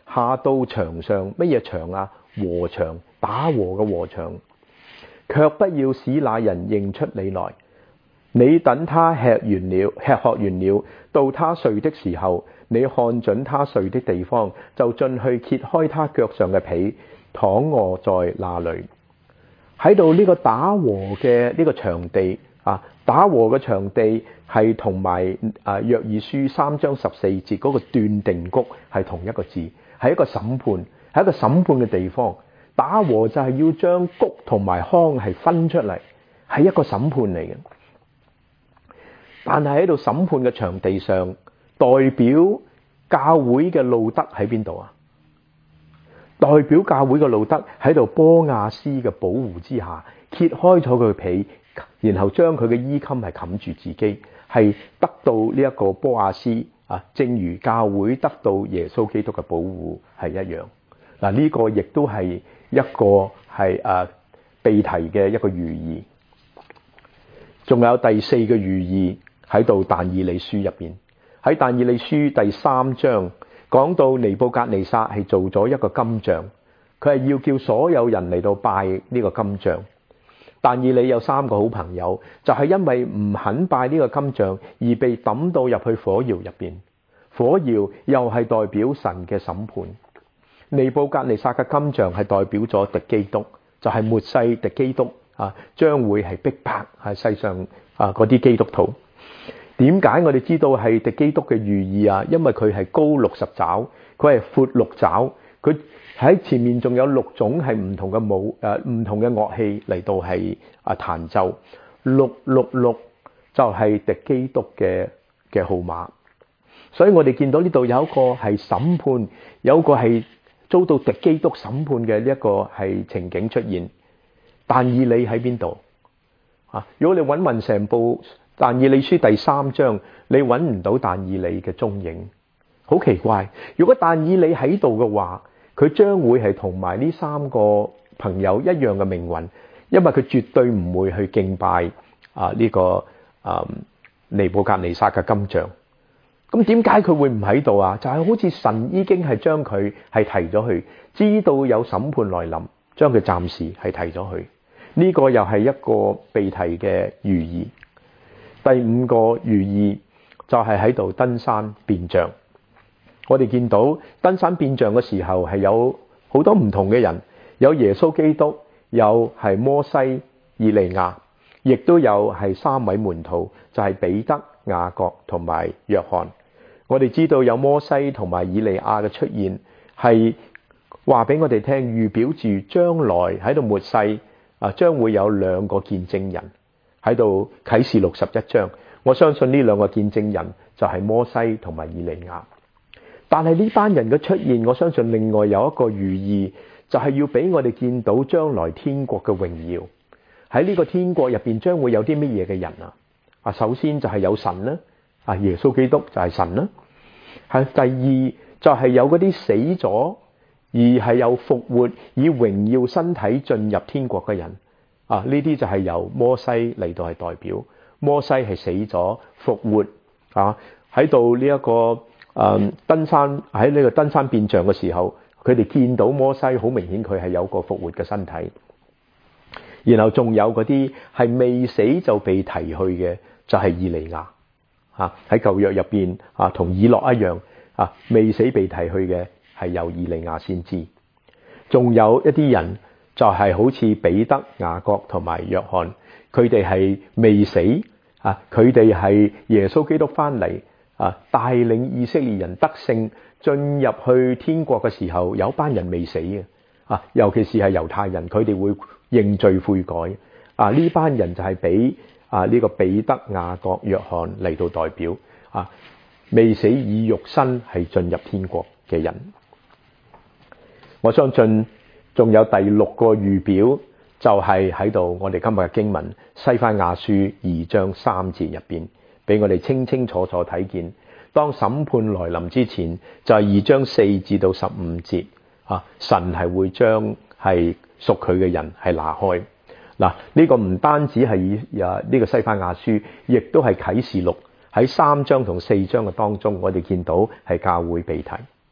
下到場上，乜嘢場啊？禾場，打禾嘅禾場，卻不要使那人認出你來。你等他吃喝完了，到他睡的時候，你看準他睡的地方，就進去揭開他腳上嘅被，躺臥在那裏。喺度呢個打禾嘅呢個場地啊，打禾嘅場地係同埋約珥書3章14節嗰個斷定谷係同一個字，係一個審判，係一個審判嘅地方。打禾就係要將谷同埋糠係分出嚟，係一個審判嚟嘅。但係喺度審判嘅場地上，代表教會嘅路德喺邊度啊？代表教會嘅路德喺度波亞斯嘅保護之下，揭開咗佢嘅被，然後將佢嘅衣襟係冚住自己，係得到呢一個波亞斯啊，正如教會得到耶穌基督嘅保護係一樣。嗱，呢個亦都係一個係被提嘅一個寓意。仲有第4個寓意喺度但以理書入邊，喺但以理書第3章講到尼布甲尼撒係做咗一個金像，佢係要叫所有人嚟到拜呢個金像。但以理有3個好朋友，就係因為唔肯拜呢個金像而被抌到入去火窯入邊。火窯又係代表神嘅審判。尼布甲尼撒嘅金像係代表咗敵基督，就係末世敵基督啊，將會係逼迫喺世上嗰啲基督徒。點解我哋知道係敵基督嘅寓意啊？因為佢係高60肘，佢係闊6肘，佢喺前面仲有6種係唔同嘅唔同嘅樂器嚟到係彈奏。666就係敵基督嘅號碼。所以我哋見到呢度有一個係審判，有一個係遭到敵基督審判嘅呢一個係情景出現。但以理喺邊度啊？如果你揾成部但以理書第3章，你揾唔到但以理嘅蹤影，好奇怪。如果但以理喺度嘅話，佢將會係同埋呢3個朋友一樣嘅命運，因為佢絕對唔會去敬拜呢個尼布甲尼撒嘅金像。咁點解佢會唔喺度啊？就係好似神已經係將佢係提咗去，知道有審判來臨，將佢暫時係提咗去。呢個又係一個被提嘅寓意。第5個寓意就係喺度登山變像。我哋見到登山變像嘅時候係有好多唔同嘅人，有耶穌基督，有係摩西、以利亞，亦都有係3位門徒，就係彼得、雅各同埋約翰。我哋知道有摩西同埋以利亞嘅出現，係話俾我哋聽，預表住將來喺度末世將會有2個見證人喺度。啟示錄11章，我相信呢2個見證人就係摩西同埋以利亞。但係呢班人嘅出現，我相信另外有一個寓意，就係要俾我哋見到將來天國嘅榮耀。喺呢個天國入邊將會有啲乜嘢嘅人啊？首先就係有神啦，耶穌基督就係神啦。係第2就係有嗰啲死咗而係有復活，以榮耀身體進入天國嘅人。呢啲就係由摩西嚟到係代表。摩西係死咗復活喺度呢一個登山，喺呢個登山變像嘅時候，佢哋見到摩西，好明顯佢係有個復活嘅身體。然後仲有嗰啲係未死就被提去嘅，就係以利亞喺舊約入邊同以諾一樣未死被提去嘅係有以利亞先知。仲有一啲人就係好似彼得、雅各同埋約翰，佢哋係未死佢哋係耶穌基督翻嚟帶領以色列人得勝進入去天國嘅時候，有班人未死嘅尤其是係猶太人，佢哋會認罪悔改呢班人就係俾呢個彼得、雅各、約翰嚟到代表未死以肉身係進入天國嘅人。我相信仲有第6個預表，就係喺度我哋今日嘅經文西番雅書2章3節入邊，俾我哋清清楚楚睇見，當審判來臨之前，就係2章4至到15節神係會將係屬佢嘅人係拿開。呢個唔單止係呢個西番雅書，亦都係啟示錄喺3章同4章嘅當中，我哋見到係教會被提。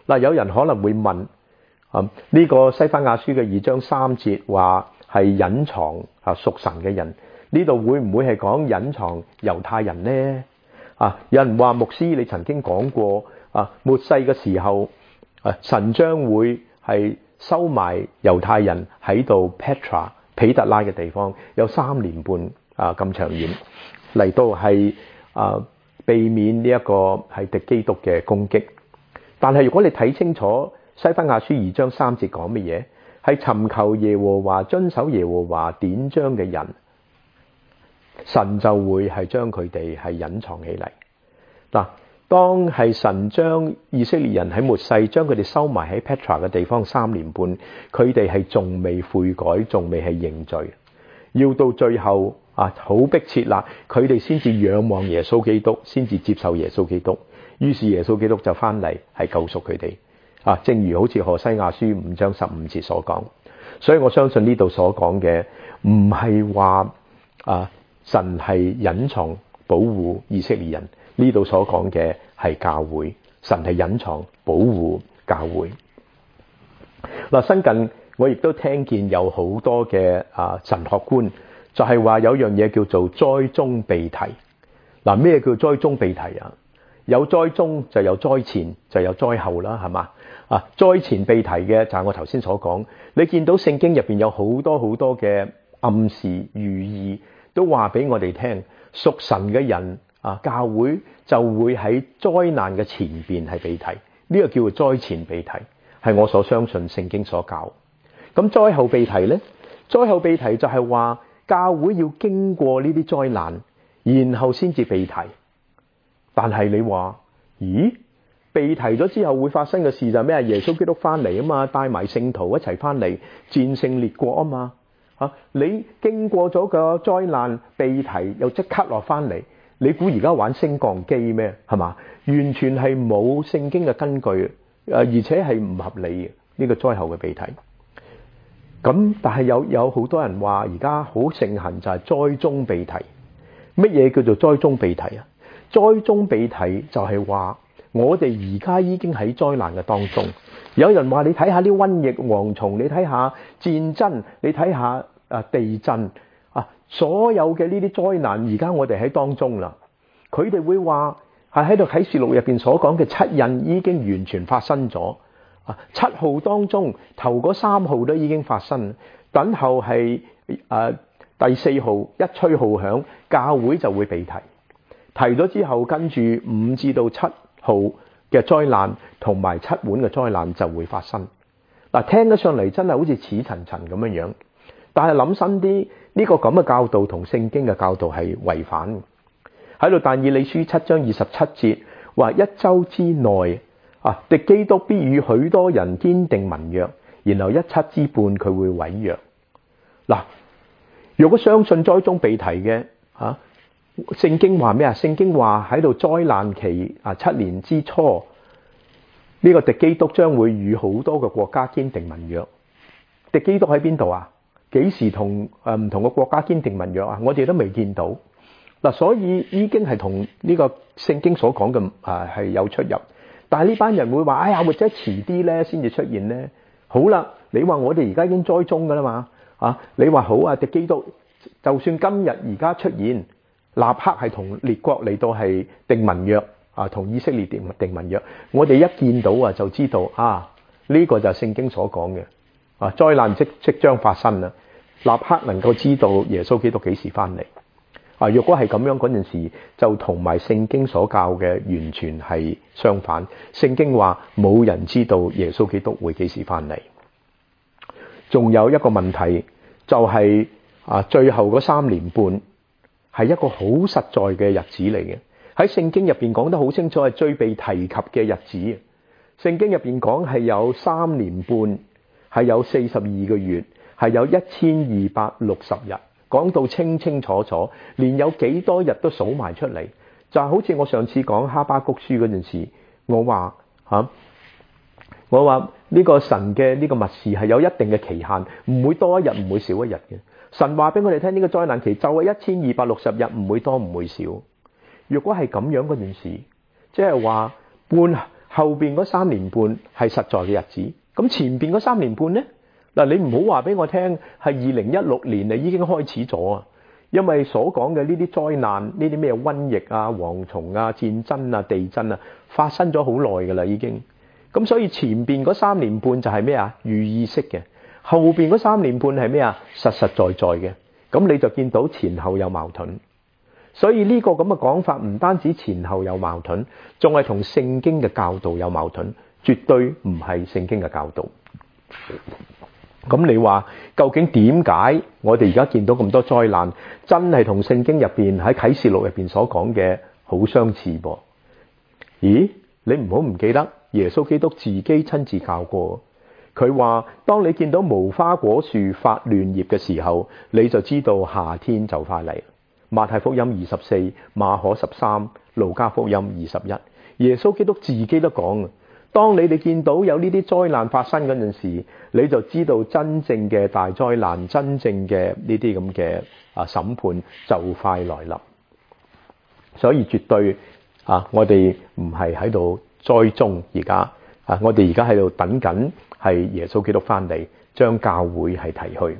嗱，有人可能會問，呢個西番雅書嘅2章3節話係隱藏屬神嘅人，呢度會唔會係講隱藏猶太人呢？有人話牧師你曾經講過末世嘅時候，神將會係收埋猶太人喺度 Petra 彼特拉嘅地方，有3年半咁長遠嚟到係避免呢一個係敵基督嘅攻擊。但係如果你睇清楚西番雅書2章3節講乜嘢，係尋求耶和華、遵守耶和華典章嘅人，神就會係將佢哋係隱藏起嚟。嗱，當係神將以色列人喺末世將佢哋收埋喺 Petra 嘅地方3年半，佢哋係仲未悔改，仲未係認罪，要到最後好迫切啦，佢哋先至仰望耶穌基督，先至接受耶穌基督，於是耶穌基督就翻嚟係救贖佢哋。正如好似何西阿書5章15節所講，所以我相信呢度所講嘅唔係話神係隱藏保護以色列人，呢度所講嘅係教會，神係隱藏保護教會。嗱，新近我亦都聽見有好多嘅神學觀，就係話有樣嘢叫做災中被提。嗱，咩叫災中被提啊？有災中就有災前就有災後啦，係嘛？災前被提嘅就係我頭先所講，你見到聖經入邊有好多好多嘅暗示寓意，都話俾我哋聽，屬神嘅人教會就會喺災難嘅前邊係被提，呢個叫做災前被提，係我所相信聖經所教。咁災後被提呢？災後被提就係話教會要經過呢啲災難，然後先至被提。但係你話，咦？被提咗之後會發生嘅事就係咩？耶穌基督翻嚟啊嘛，帶埋聖徒一齊翻嚟戰勝列國啊嘛。你經過咗個災難被提，又即刻落翻嚟，你估而家玩升降機咩？係嘛？完全係冇聖經嘅根據，而且係唔合理嘅呢個災後嘅被提。咁但係有好多人話而家好盛行就係災中被提。乜嘢叫做災中被提啊？災中被提就係話我哋而家已經喺災難嘅當中。有人話你睇下啲瘟疫蝗蟲，你睇下戰爭，你睇下地震所有嘅呢啲災難，而家我哋喺當中啦。佢哋會話係喺度啟示錄入邊所講嘅7印已經完全發生咗。7號當中頭嗰3號都已經發生，等候係第4號一吹號響，教會就會被提。提咗之後，跟住5至到7號嘅災難同埋7碗嘅災難就會發生。聽得上嚟真係好似似層層咁樣樣，但係諗深啲，呢個咁嘅教導同聖經嘅教導係違反嘅。喺度但以理書7章27節話：1週之內敵基督必與許多人堅定盟約，然後17之半佢會毀約。如果相信災中被提嘅聖經話咩啊？聖經話喺度災難期7年之初，呢個敵基督將會與好多個國家堅定盟約。敵基督喺邊度啊？幾時同唔同嘅國家堅定盟約啊？我哋都未見到。所以已經係同呢個聖經所講嘅係有出入。但係呢班人會話：哎呀，或者遲啲咧先至出現咧。好啦，你話我哋而家已經災中噶啦嘛？你話好啊，敵基督就算今日而家出現。立刻係同列國嚟到係定盟約同以色列定盟約。我哋一見到就知道呢個就係聖經所講嘅災難即將發生啦。立刻能夠知道耶穌基督幾時翻嚟。若果係咁樣嗰陣時，就同埋聖經所教嘅完全係相反。聖經話冇人知道耶穌基督會幾時翻嚟。仲有一個問題就係最後嗰3年半。係一個好實在嘅日子嚟嘅，喺聖經入邊講得好清楚，係最被提及嘅日子。聖經入邊講係有3年半，係有42個月，係有1260日，講到清清楚楚，連有幾多日都數埋出嚟。就係好似我上次講哈巴谷書嗰陣時，我話呢個神嘅呢個默示係有一定嘅期限，唔會多一日，唔會少一日嘅。神話俾我哋聽，呢個災難期就係1260日，唔會多唔會少。若果係咁樣嗰件事，即係話半後邊嗰3年半係實在嘅日子。咁前邊嗰3年半呢？嗱，你唔好話俾我聽係2016年啊已經開始咗啊，因為所講嘅呢啲災難，呢啲咩瘟疫啊、蝗蟲啊、戰爭啊、地震啊，發生咗好耐㗎啦已經。咁所以前邊嗰3年半就係咩啊？預意識嘅，後邊嗰3年半係咩啊？實實在在嘅。咁你就見到前後有矛盾。所以呢個咁嘅講法唔單止前後有矛盾，仲係同聖經嘅教導有矛盾，絕對唔係聖經嘅教導。咁你話究竟點解我哋而家見到咁多災難，真係同聖經入邊喺啟示錄入邊所講嘅好相似噃？咦？你唔好唔記得耶穌基督自己親自教過，佢話當你見到無花果樹發嫩葉嘅時候，你就知道夏天就快嚟。馬太福音24、馬可13、路加福音21，耶穌基督自己都講，當你哋見到有呢啲災難發生嗰陣時，你就知道真正嘅大災難，真正嘅呢啲咁嘅審判就快來臨。所以絕對我哋唔係喺度災中，而家我哋而家喺度等緊係耶穌基督翻嚟，將教會係提去。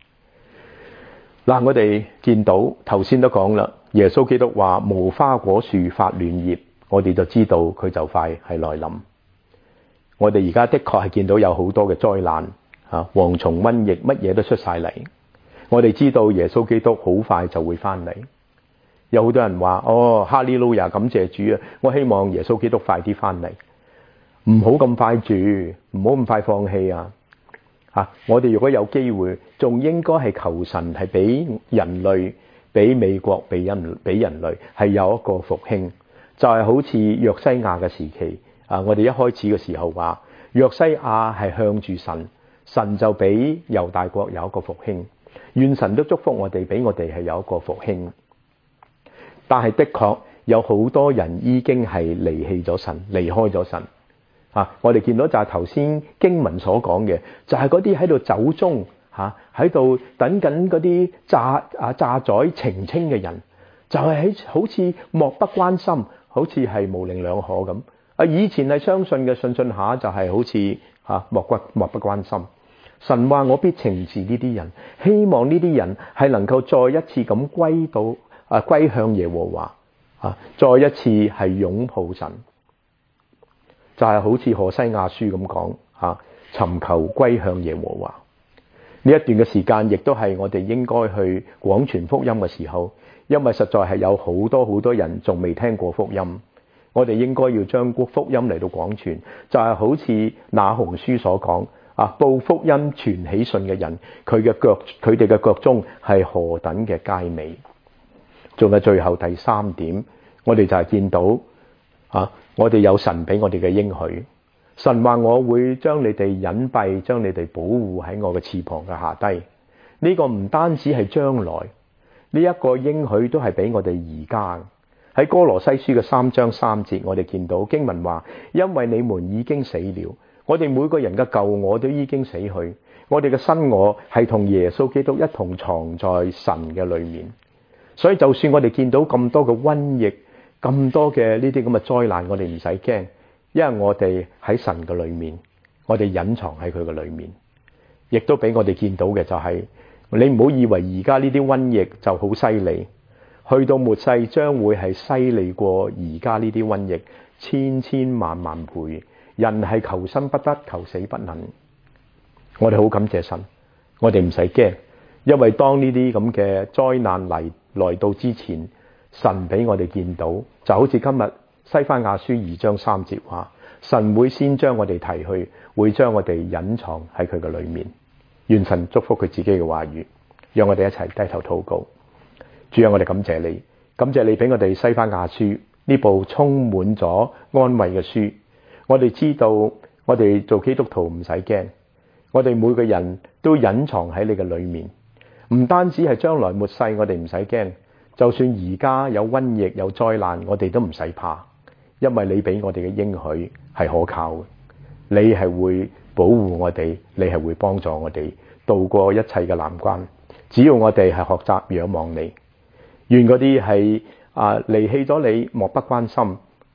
嗱，我哋見到頭先都講啦，耶穌基督話無花果樹發嫩葉，我哋就知道佢就快係來臨。我哋而家的確係見到有好多嘅災難，蝗蟲瘟疫乜嘢都出晒嚟。我哋知道耶穌基督好快就會翻嚟。有好多人話哈利路亞，感謝主啊！我希望耶穌基督快啲翻嚟，唔好咁快住，唔好咁快放棄啊！我哋如果有機會，仲應該係求神係俾人類、俾美國、俾人類係有一個復興，就係好似約西亞嘅時期我哋一開始嘅時候話約西亞係向住神，神就俾猶大國有一個復興。願神都祝福我哋，俾我哋係有一個復興。但係的確有好多人已經係離棄咗神，離開咗神。我哋見到就係頭先經文所講嘅，就係嗰啲喺度走中喺度等緊嗰啲詐宰澄清嘅人，就係好似漠不關心，好似係模棱兩可咁。以前係相信嘅，信下就係好似漠不關心。神話我必懲治呢啲人，希望呢啲人係能夠再一次咁歸向耶和華，再一次係擁抱神。就係好似何西亞書咁講尋求歸向耶和華。呢一段嘅時間亦都係我哋應該去廣傳福音嘅時候，因為實在係有好多人仲未聽過福音，我哋應該要將福音嚟到廣傳。就係好似那鴻書所講報福音傳喜信嘅人，佢哋嘅腳蹤係何等嘅佳美。仲有最後第3點，我哋就係見到我哋有神俾我哋嘅應許。神話我會將你哋隱蔽，將你哋保護喺我嘅翅膀嘅下低。呢個唔單止係將來，呢一個應許都係俾我哋而家。喺哥羅西書嘅3章3節，我哋見到經文話，因為你們已經死了，我哋每個人嘅舊我都已經死去，我哋嘅新我係同耶穌基督一同藏在神嘅裏面。所以就算我哋見到咁多嘅瘟疫，咁多嘅呢啲咁嘅災難，我哋唔使驚，因為我哋喺神嘅裏面，我哋隱藏喺佢嘅裏面。亦都俾我哋見到嘅就係，你唔好以為而家呢啲瘟疫就好犀利，去到末世將會係犀利過而家呢啲瘟疫千萬倍。人係求生不得，求死不能。我哋好感謝神，我哋唔使驚，因為當呢啲咁嘅災難來到之前，神俾我哋見到，就好似今日西番雅書2章3節話，神會先將我哋提去，會將我哋隱藏喺佢嘅裏面。願神祝福佢自己嘅話語，讓我哋一齊低頭禱告。主啊，我哋感謝你，感謝你俾我哋西番雅書呢部充滿咗安慰嘅書。我哋知道，我哋做基督徒唔使驚，我哋每個人都隱藏喺你嘅裏面。唔單止係將來末世，我哋唔使驚。就算而家有瘟疫有災難，我哋都唔使怕，因為你俾我哋嘅應許係可靠嘅，你係會保護我哋，你係會幫助我哋渡過一切嘅難關。只要我哋係學習仰望你，願嗰啲係離棄咗你漠不關心，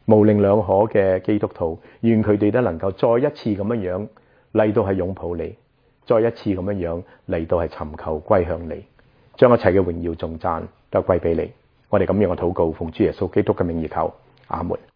模棱兩可嘅基督徒，願佢哋都能夠再一次咁樣嚟到係擁抱你，再一次咁樣嚟到係尋求歸向你，將一切嘅榮耀頌讚都歸俾你。我哋咁樣嘅禱告，奉主耶穌基督嘅名而求，阿門。